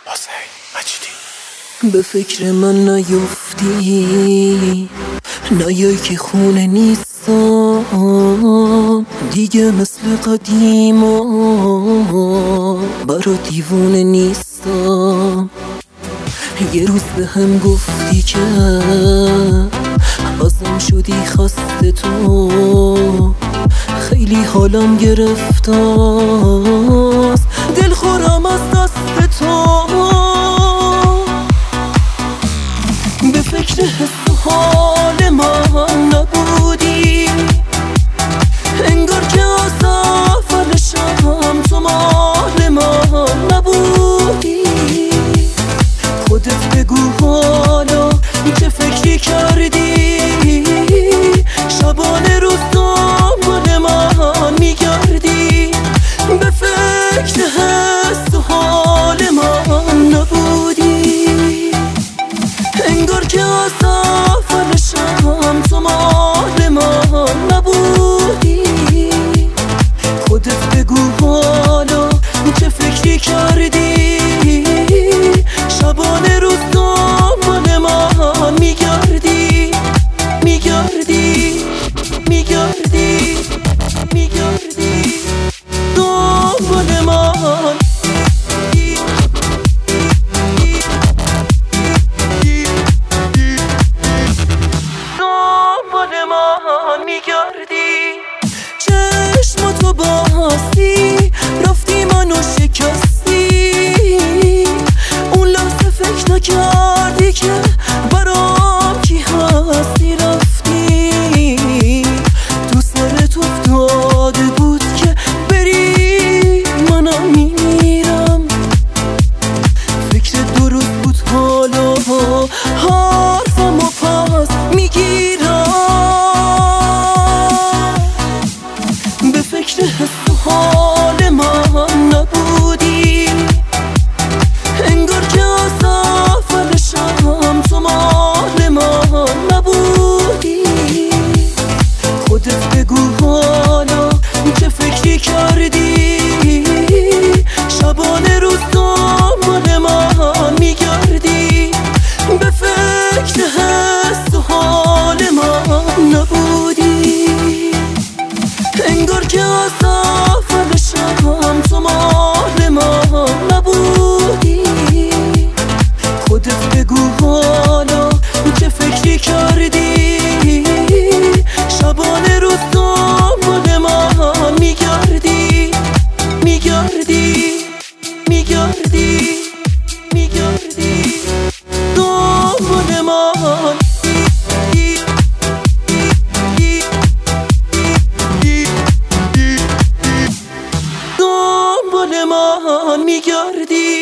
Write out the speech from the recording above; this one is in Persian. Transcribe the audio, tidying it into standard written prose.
به فکر من نیفتی، نیای که خونه نیستم دیگه، مثل قدیما برا دیوونه نیستم. یه روز به هم گفتی که ازم شدی خسته تو، خیلی حالم گرفتاست، دل خورم از دست تو. به فکر حس و حال من نبودی، انگار که از اول شب تو مال من نبودی. خودت بگو حالا چه فکری کردی، شبانه روز دنبال من میگردی. به فکر حس و حال من نبودی، انگار که از اول شب تو مال من نبودی. خودت بگو حالا چه فکری کردی، شبانه روز دنبال من میگردی، میگردی، میگردی، میگردی دنبال من. دنبال من میگردی، چشماتو باستی، رفتی منو شکستی. اون لحظه فکر نکردی که برام کی هستی، رفتی تو سرت افتاده بود که بری منم میمیرم. فکر دو روز بود حالا حرفم و پس میگیرم. به فکر حس و حال من نبودی، انگار که از اول شب تو مال من نبودی. خودت بگو حالا چه فکری کردی، شبانه روز دنبال من میگردی. به فکر حس و حال من نبودی، انگار که از اول شب تو مال من نبودی. خودت بگو حالا چه فکری کردی، شبانه روز دنبال من میگردی، میگردی، میگردی، میگردی دنبال من. دنبال من میگردی.